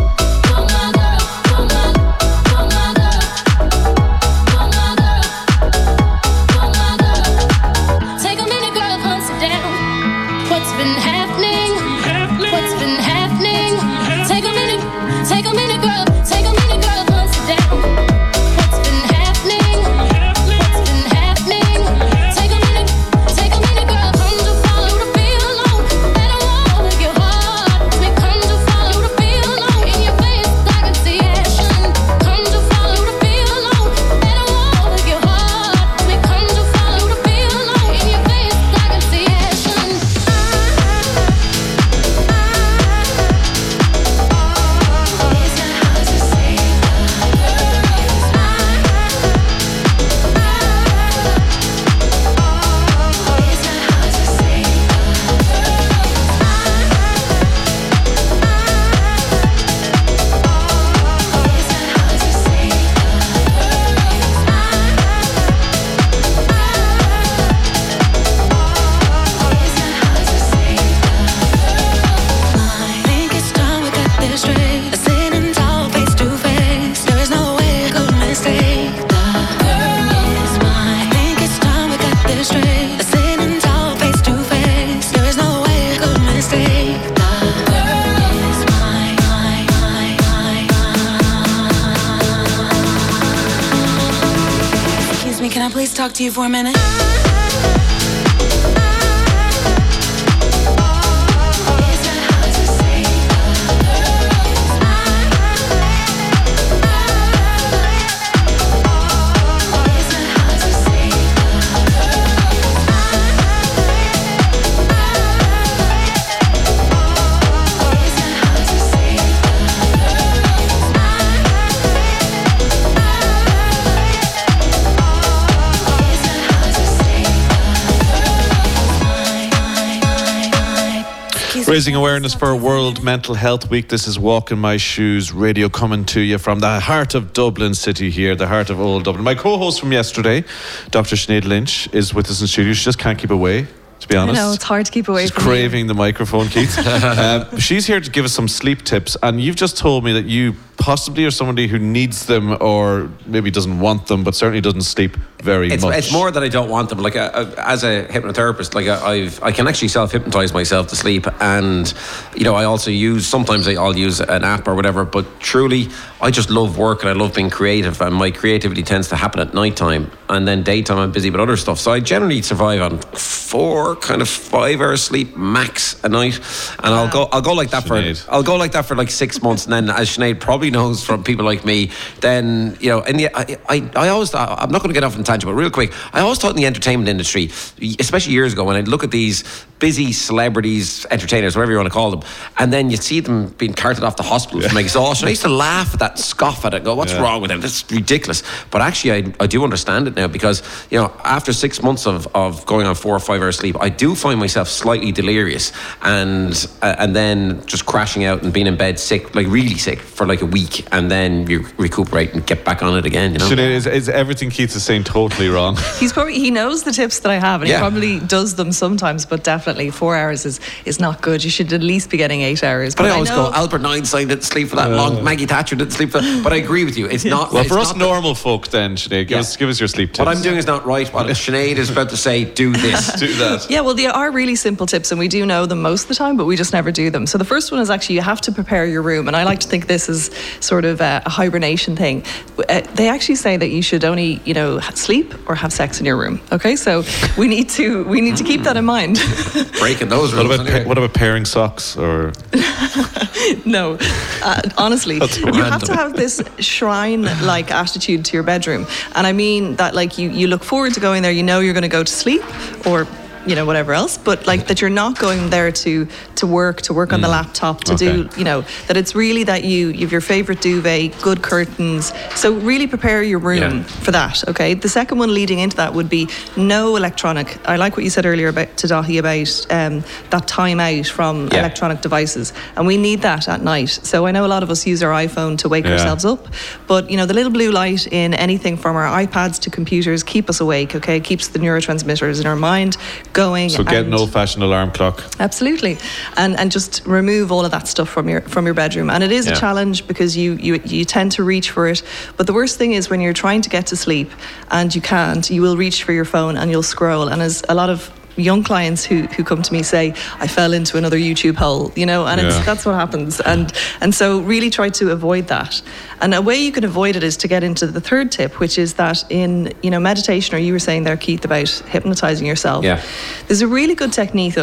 talk to you for a minute? Raising awareness for World Mental Health Week. This is Walk in My Shoes radio coming to you from the heart of Dublin City here, the heart of old Dublin. My co-host from yesterday, Dr. Sinead Lynch, is with us in studio. She just can't keep away, to be honest. I know, it's hard to keep away She's from craving the microphone, Keith. She's here to give us some sleep tips, and you've just told me that you possibly are somebody who needs them or maybe doesn't want them, but certainly doesn't sleep very much. It's more that I don't want them. Like as a hypnotherapist, like I can actually self-hypnotize myself to sleep, and I also sometimes I'll use an app or whatever. But truly, I just love work and I love being creative, and my creativity tends to happen at night time, and then daytime I'm busy with other stuff. So I generally survive on 5 hours sleep max a night, and I'll go like that for like 6 months, and then, as Sinead probably knows from people like me, then I always thought, I'm not going to get off on a tangent, but real quick, I always thought in the entertainment industry, especially years ago, when I'd look at these busy celebrities, entertainers, whatever you want to call them, and then you'd see them being carted off to hospital from exhaustion. I used to laugh at that, scoff at it, go, what's wrong with them? That's ridiculous. But actually I do understand it now, because after 6 months of going on 4 or 5 hours sleep, I do find myself slightly delirious, and then just crashing out and being in bed sick, like really sick, for like a week, and then you recuperate and get back on it again. Sinead, is everything Keith is saying totally wrong? He knows the tips that I have, and he probably does them sometimes, but definitely 4 hours is not good. You should at least be getting 8 hours. But I always go, Albert Einstein didn't sleep for that long, Maggie Thatcher didn't sleep for that. But I agree with you, it's not. Well, for us normal folk then, Sinead, give us your sleep tips. What I'm doing is not right. What Sinead is about to say, do this. Do that. Yeah, well, they are really simple tips, and we do know them most of the time, but we just never do them. So the first one is actually, you have to prepare your room, and I like to think this is sort of a hibernation thing. They actually say that you should only, sleep or have sex in your room. Okay, so we need to keep that in mind. Breaking those rules. What about pairing socks or? No, honestly, you have to have this shrine-like attitude to your bedroom, and I mean that, like, you look forward to going there. You're going to go to sleep, or whatever else, but like that you're not going there to work on the laptop, to do, that it's really that you have your favorite duvet, good curtains. So really prepare your room for that, okay? The second one leading into that would be no electronic. I like what you said earlier to Dahi about that time out from electronic devices, and we need that at night. So I know a lot of us use our iPhone to wake ourselves up, but the little blue light in anything from our iPads to computers keep us awake, okay? Keeps the neurotransmitters in our mind going. So get an old-fashioned alarm clock. Absolutely, and just remove all of that stuff from your bedroom. And it is a challenge, because you tend to reach for it. But the worst thing is when you're trying to get to sleep and you can't, you will reach for your phone and you'll scroll. And as a lot of young clients who come to me say, I fell into another YouTube hole, and that's what happens. And so really try to avoid that. And a way you can avoid it is to get into the third tip, which is that in meditation, or you were saying there, Keith, about hypnotizing yourself. Yeah. There's a really good technique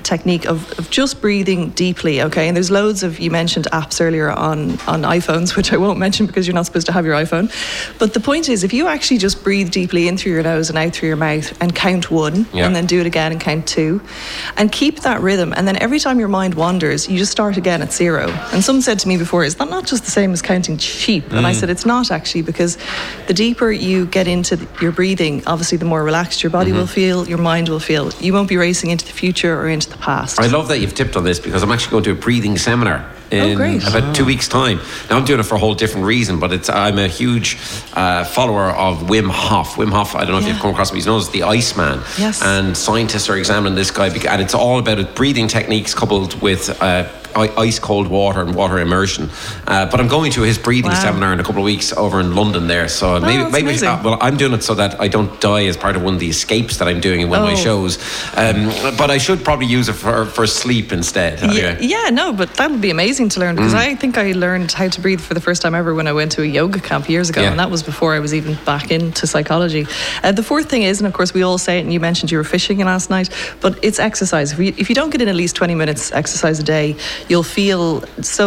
of just breathing deeply, okay? And there's loads of, you mentioned apps earlier on iPhones, which I won't mention because you're not supposed to have your iPhone. But the point is, if you actually just breathe deeply in through your nose and out through your mouth and count 1, and then do it again and count 2, and keep that rhythm, and then every time your mind wanders, you just start again at 0. And someone said to me before, is that not just the same as counting sheep? And I said, it's not actually, because the deeper you get into your breathing, obviously the more relaxed your body will feel, your mind will feel. You won't be racing into the future or into the past. I love that you've tipped on this, because I'm actually going to a breathing seminar in about 2 weeks' time. Now, I'm doing it for a whole different reason, but I'm a huge follower of Wim Hof. Wim Hof, I don't know if you've come across him, he's known as the Iceman. Yes. And scientists are examining this guy, and it's all about breathing techniques coupled with ice cold water and water immersion. But I'm going to his breathing seminar in a couple of weeks over in London there. So maybe well, I'm doing it so that I don't die as part of one of the escapes that I'm doing in one of my shows. But I should probably use it for sleep instead. Yeah, no, but that would be amazing to learn, because I think I learned how to breathe for the first time ever when I went to a yoga camp years ago, and that was before I was even back into psychology. The fourth thing is, and of course we all say it, and you mentioned you were fishing last night, but it's exercise. If you don't get in at least 20 minutes exercise a day, you'll feel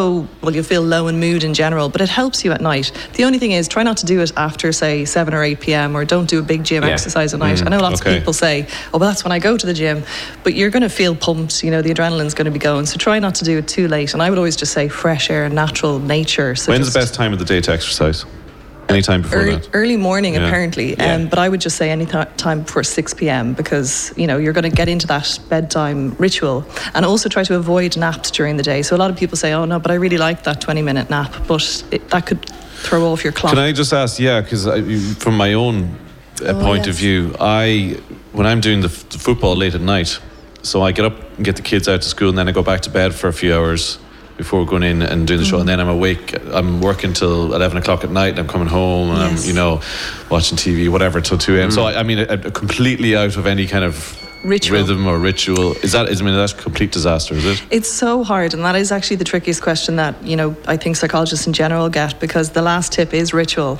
low in mood in general, but it helps you at night. The only thing is, try not to do it after, say, 7 or 8 p.m, or don't do a big gym exercise at night. I know lots of people say, oh, well, that's when I go to the gym, but you're going to feel pumped, the adrenaline's going to be going, so try not to do it too late. And I would always just say fresh air, natural nature. So when's the best time of the day to exercise? Anytime before that? Early morning, apparently. But I would just say any time before 6 p.m, because, you're going to get into that bedtime ritual. And also try to avoid naps during the day. So a lot of people say, oh, no, but I really like that 20-minute nap. But that could throw off your clock. Can I just ask, because from my own point of view, when I'm doing the football late at night, so I get up and get the kids out to school, and then I go back to bed for a few hours before going in and doing the show, and then I'm awake. I'm working till 11 o'clock at night, and I'm coming home, and I'm watching TV, whatever, till 2 a.m. So I'm completely out of any kind of rhythm or ritual. That's a complete disaster, is it? It's so hard, and that is actually the trickiest question that I think psychologists in general get, because the last tip is ritual,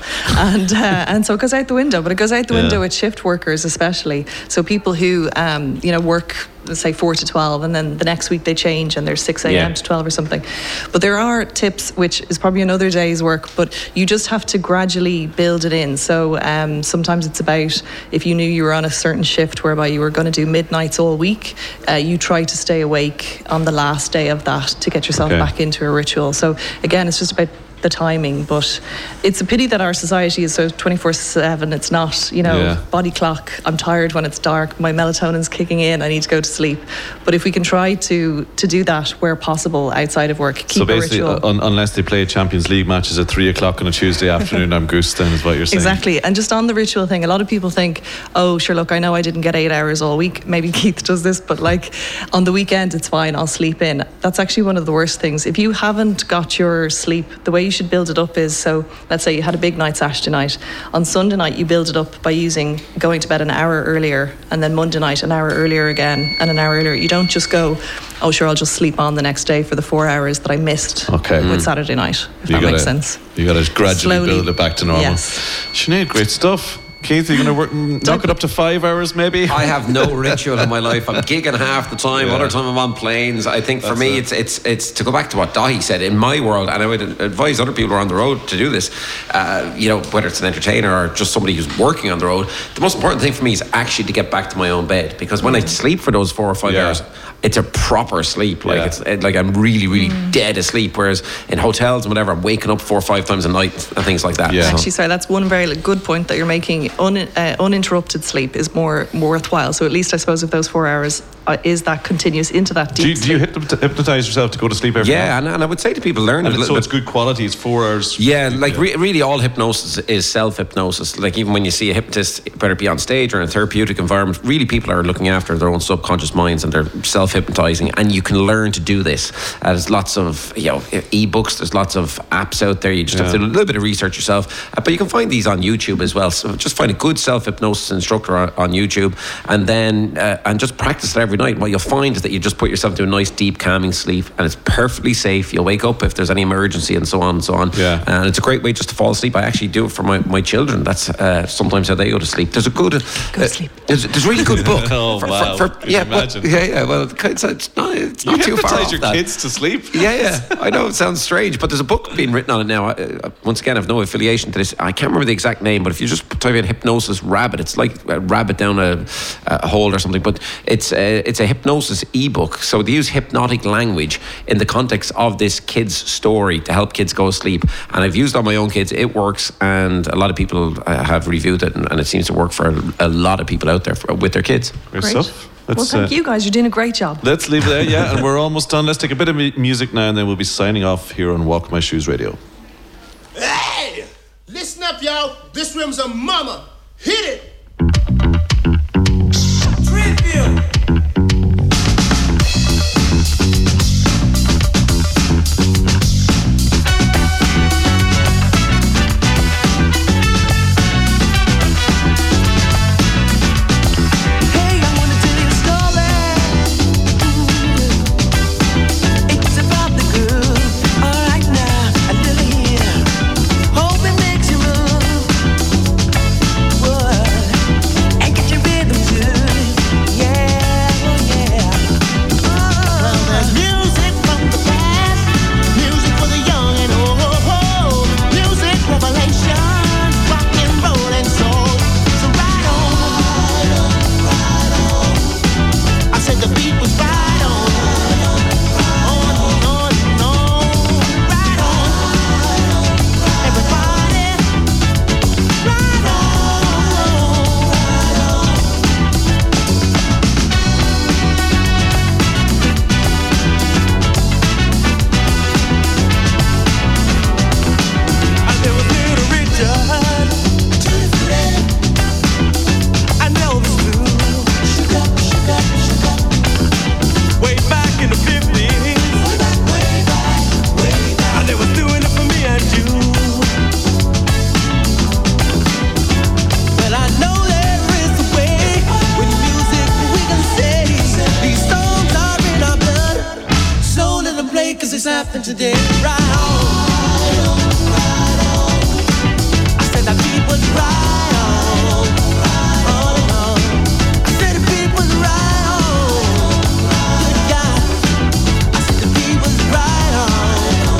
and so it goes out the window. But it goes out the window with shift workers, especially. So people who work, let's say 4 to 12, and then the next week they change and they're 6 a.m. to 12 or something. But there are tips, which is probably another day's work, but you just have to gradually build it in. So sometimes it's about, if you knew you were on a certain shift whereby you were going to do midnights all week, you try to stay awake on the last day of that to get yourself back into a ritual. So again, it's just about the timing, but it's a pity that our society is so 24/7. It's not, body clock, I'm tired when it's dark, my melatonin's kicking in, I need to go to sleep. But if we can try to do that where possible outside of work, keep a ritual. Unless they play Champions League matches at 3 o'clock on a Tuesday afternoon, I'm goose then, is what you're saying. Exactly. And just on the ritual thing, a lot of people think, oh, sure, look, I know I didn't get 8 hours all week, maybe Keith does this, but on the weekend it's fine, I'll sleep in. That's actually one of the worst things. If you haven't got your sleep, the way you should build it up is, so let's say you had a big night Saturday night. On Sunday night, you build it up by going to bed an hour earlier, and then Monday night an hour earlier again, and an hour earlier. You don't just go, oh sure, I'll just sleep on the next day for the 4 hours that I missed with Saturday night, if that makes sense. You got to gradually build it back to normal. Yes. Sinead, great stuff. Keith, are you going to knock it up to 5 hours maybe? I have no ritual in my life. I'm gigging half the time. Other time I'm on planes. I think for me it's to go back to what Dahi said. In my world, and I would advise other people who are on the road to do this, whether it's an entertainer or just somebody who's working on the road, the most important thing for me is actually to get back to my own bed, because when I sleep for those 4 or 5 hours, it's a proper sleep. It's like I'm really, really dead asleep. Whereas in hotels and whatever, I'm waking up 4 or 5 times a night and things like that. Yeah. Actually, sorry, that's one very good point that you're making. Uninterrupted sleep is more worthwhile. So at least I suppose if those 4 hours is that continuous into that deep sleep. Do you hypnotise yourself to go to sleep every night? And I would say to people, learn it. So it's good quality. It's 4 hours. Yeah, really all hypnosis is self-hypnosis. Like even when you see a hypnotist, whether it be on stage or in a therapeutic environment, really people are looking after their own subconscious minds and they're self-hypnotising, and you can learn to do this. There's lots of e-books, there's lots of apps out there. You just have to do a little bit of research yourself, but you can find these on YouTube as well. So just find a good self-hypnosis instructor on YouTube, and then and just practice it every night. What you'll find is that you just put yourself into a nice deep calming sleep, and it's perfectly safe. You'll wake up if there's any emergency and so on and so on. And it's a great way just to fall asleep. I actually do it for my children. That's sometimes how they go to sleep. There's a good sleep. There's a really good book. Imagine. Well, it's not too far off your that. kids to sleep. I know it sounds strange, but there's a book being written on it now. Once again, I have no affiliation to this. I can't remember the exact name, but if you just type in hypnosis rabbit, it's like a rabbit down a hole or something. But it's a hypnosis ebook. So they use hypnotic language in the context of this kid's story to help kids go to sleep. And I've used it on my own kids. It works, and a lot of people have reviewed it, and it seems to work for a lot of people out there with their kids. Great stuff. Well, thank you guys. You're doing a great job. Let's leave it there, and we're almost done. Let's take a bit of music now, and then we'll be signing off here on Walk My Shoes Radio. Hey! Listen up, y'all. This room's a mama. Hit it! Tribute! happened today. Right on. I said that beat was right on. And on. I said the beat was right on. Good God. I said the beat was right on.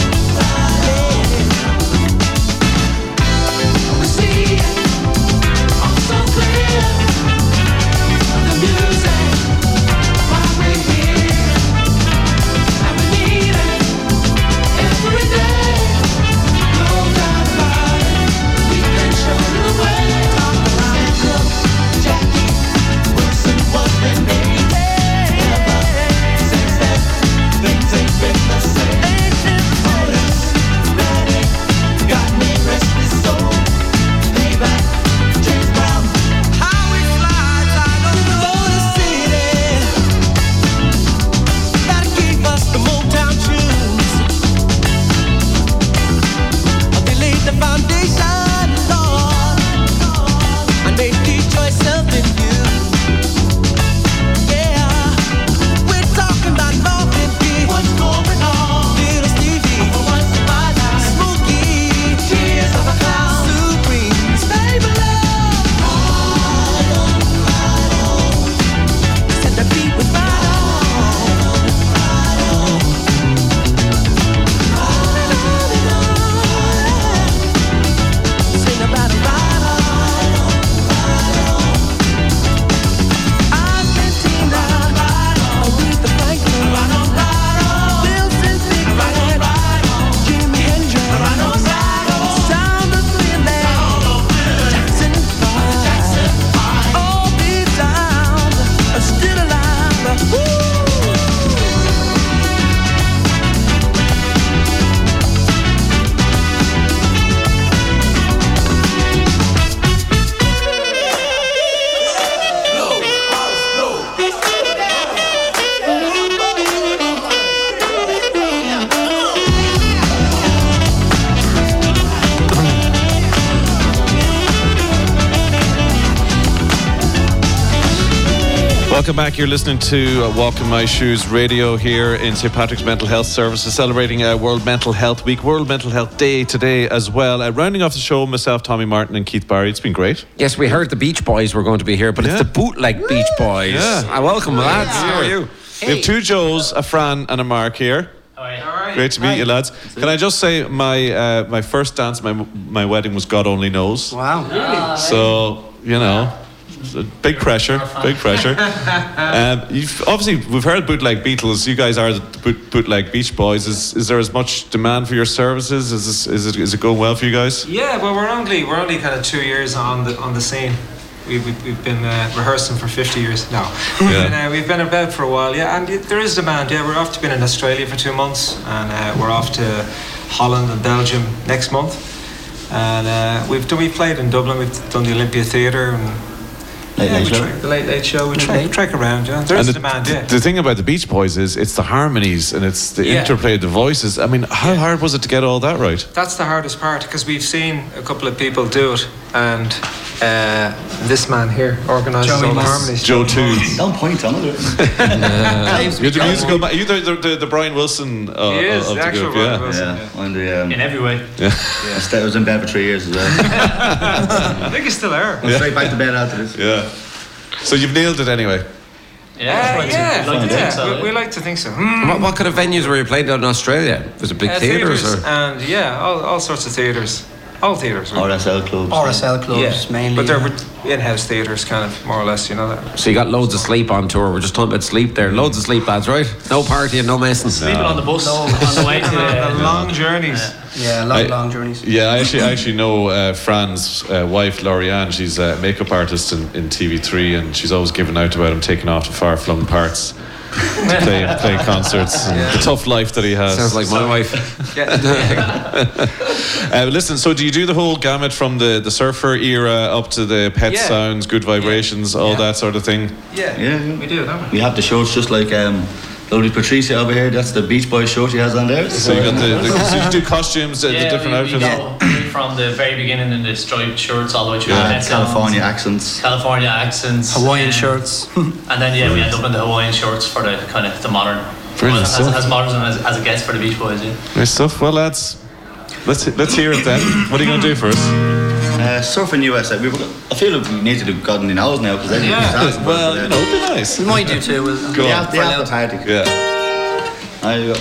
Yeah. We see it. I'm so clear. The music. Why we hear it. And we need it. Every day. No doubt about it. We can show the way. Look, Jackie Wilson was their name. Ever since then, things ain't been the same. Otis Redding got me restless soul. Payback, James Brown. How it flies, I don't know the city. Gotta keep us the Motown tunes. They laid the foundation, Lord, and made Detroit something new. Yeah, we're talking about Northern Beat. What's going on? Little Stevie, what's the matter? Smokey, Tears of a Clown, Supremes, baby love. Said the beat was right on. Sing about a ride on. Argentina, Aretha Franklin, Wilson Pickford, Jimi Hendrix, Sound of Freeland, Jackson 5. All these sounds are still alive. Woo! Welcome back. You're listening to Walk in My Shoes Radio here in St. Patrick's Mental Health Services, celebrating World Mental Health Week, World Mental Health Day today as well. Rounding off the show, myself, Tommy Martin and Keith Barry. It's been great. Yes, we heard the Beach Boys were going to be here, but it's the bootleg Beach Boys. Yeah. Welcome, lads. How are you? We have two Joes, a Fran and a Mark here. Great to meet you, lads. Can I just say my first dance, my wedding was God Only Knows. Wow. Really? So, you know, big pressure. You've obviously, we've heard bootleg Beatles. You guys are the bootleg Beach Boys. Is there as much demand for your services? Is it going well for you guys? Yeah, well, we're only kind of 2 years on the scene. We've been rehearsing for 50 years now. Yeah. We've been about for a while, yeah, and there is demand. Yeah, we're off to been in Australia for 2 months, and we're off to Holland and Belgium next month. And we've played in Dublin. We've done the Olympia Theatre and the Late Late Show. We trek around. Yeah. There is demand. Yeah. The thing about the Beach Boys is it's the harmonies and it's the interplay of the voices. I mean, how hard was it to get all that right? That's the hardest part, because we've seen a couple of people do it, and this man here organises all the harmonies. Joe too. Don't point on it. You're the musical man. You're the Brian Wilson of the group. Brian Wilson. I'm the, in every way. I was in bed for 3 years as well. I think you still are. I'm straight back to bed after this. Yeah. So you've nailed it anyway. We like to think so. What kind of venues were you playing out in Australia? Was it big theatres? And all sorts of theatres. All theatres. RSL clubs. Mainly. But they're in-house theatres, kind of, more or less, you know that. So you got loads of sleep on tour. We're just talking about sleep there. Loads of sleep, lads, right? No partying, no messing. Sleeping on the bus on the way to the long journeys. Yeah, long journeys. Yeah, I actually know Fran's wife, Laurianne. She's a makeup artist in TV3, and she's always given out about him taking off to far-flung parts to play concerts and the tough life that he has. Sounds like my wife. Listen, so do you do the whole gamut from the surfer era up to the pet sounds, good vibrations, all that sort of thing? Yeah, we do, don't we? We have the shorts just like lovely Patricia over here. That's the Beach Boys shirt she has on there. So you got so you do costumes, the different outfits. From the very beginning in the striped shirts all the way through California accents, Hawaiian shirts, and then we end up in the Hawaiian shorts for the kind of the modern. Brilliant as, stuff. as modern as it gets for the Beach Boys. Yeah. Nice stuff. Well, lads, let's hear it then. What are you going to do for us? Surfing USA. I feel like we need to do God only knows now because well, you know, it'd be nice. We might do too. Go on. The after party. Yeah. There you go.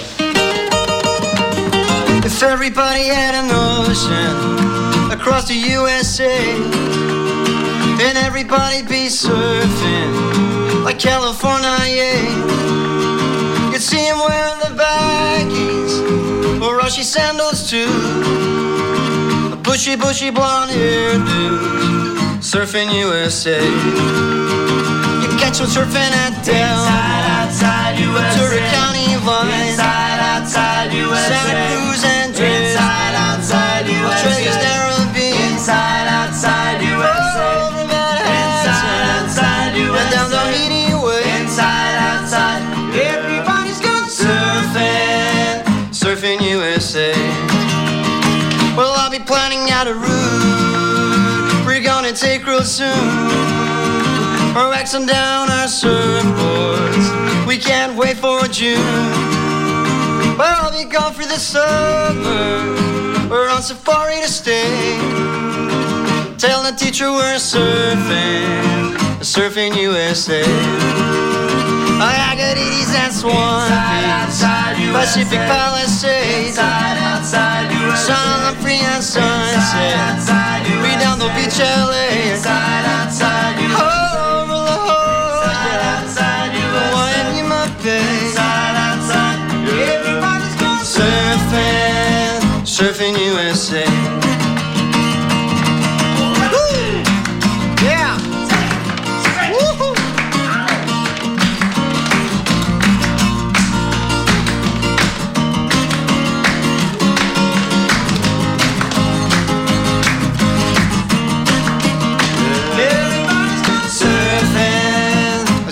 If everybody had an ocean across the USA, then everybody be surfing like California, yeah. You'd see him wearing the baggies or rushy sandals too, a bushy blonde hairdo, surfing USA. You catch him surfing at Delmar, outside USA, Ventura County line, outside USA, Santa Cruz and Dresden, outside USA, Australia's Narrabeen, outside USA, over Manhattan, outside USA, and down the Media Way, outside, everybody's gone surfing USA. Well, I'll be planning out a route we're gonna take real soon. We're waxing down our surfboards, we can't wait for June. Well, I'll be gone for the summer, we're on safari to stay. Tell the teacher we're surfing USA. Agadites and Swampy, Pacific Palisades, Sun Free and Sunset, way down the beach LA, over La Jolla, Miami Bay, everybody's going surfing USA.